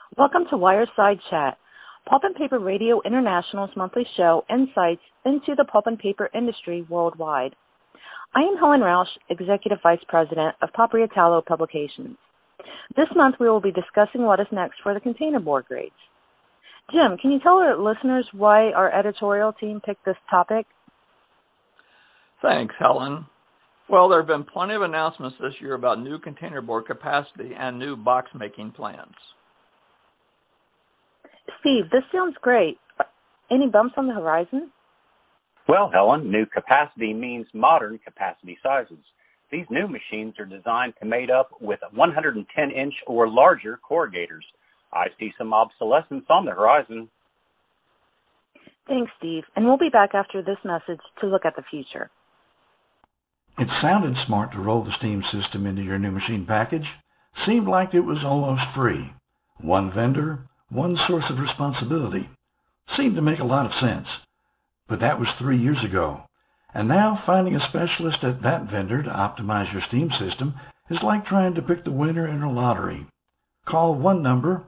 Welcome to Wireside Chat, Pulp and Paper Radio International's monthly show, insights into the pulp and paper industry worldwide. I am Helen Rausch, Executive Vice President of Papriatalo Publications. This month we will be discussing what is next for the containerboard grades. Jim, can you tell our listeners why our editorial team picked this topic? Thanks, Helen. Well, there have been plenty of announcements this year about new containerboard capacity and new box-making plans. Steve, this sounds great. Any bumps on the horizon? Well, Helen, new capacity means modern capacity sizes. These new machines are designed to mate up with 110-inch or larger corrugators. I see some obsolescence on the horizon. Thanks, Steve. And we'll be back after this message to look at the future. It sounded smart to roll the steam system into your new machine package. Seemed like it was almost free. One vendor, one source of responsibility. Seemed to make a lot of sense. But that was 3 years ago. And now finding a specialist at that vendor to optimize your steam system is like trying to pick the winner in a lottery. Call one number,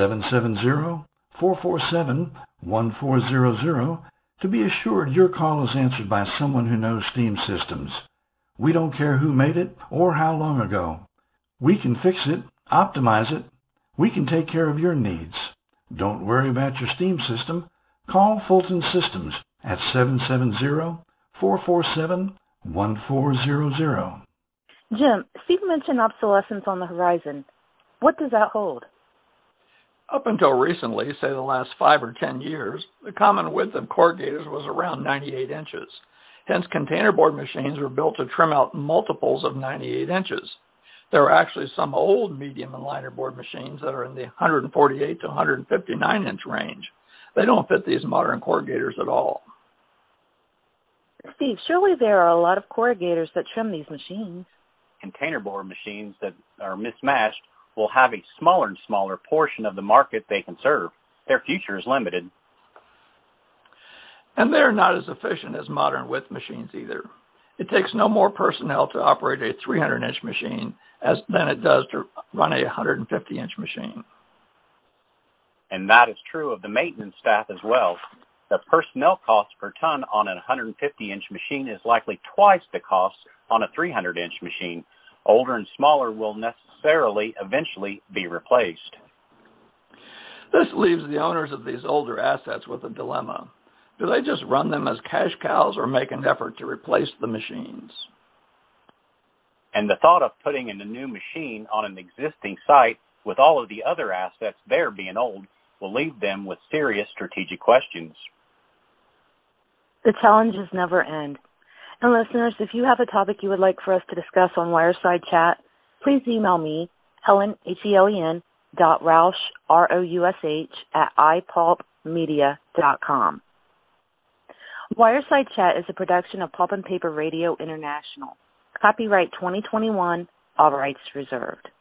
770-447-1400, to be assured your call is answered by someone who knows steam systems. We don't care who made it or how long ago. We can fix it, optimize it. We can take care of your needs. Don't worry about your steam system. Call Fulton Systems at 770-447-1400. Jim, Steve mentioned obsolescence on the horizon. What does that hold? Up until recently, say the last 5 or 10 years, the common width of corrugators was around 98 inches. Hence, containerboard machines were built to trim out multiples of 98 inches. There are actually some old medium and linerboard machines that are in the 148 to 159 inch range. They don't fit these modern corrugators at all. Steve, surely there are a lot of corrugators that trim these machines. Containerboard machines that are mismatched will have a smaller and smaller portion of the market they can serve. Their future is limited. And they're not as efficient as modern width machines either. It takes no more personnel to operate a 300-inch machine than it does to run a 150-inch machine. And that is true of the maintenance staff as well. The personnel cost per ton on a 150-inch machine is likely twice the cost on a 300-inch machine. Older and smaller will necessarily eventually be replaced. This leaves the owners of these older assets with a dilemma. Do they just run them as cash cows or make an effort to replace the machines? And the thought of putting in a new machine on an existing site with all of the other assets there being old will leave them with serious strategic questions. The challenges never end. And listeners, if you have a topic you would like for us to discuss on Wireside Chat, please email me, Helen, Helen, .Rausch, ROUSH, @ipulpmedia.com. Wireside Chat is a production of Pulp and Paper Radio International. Copyright 2021, all rights reserved.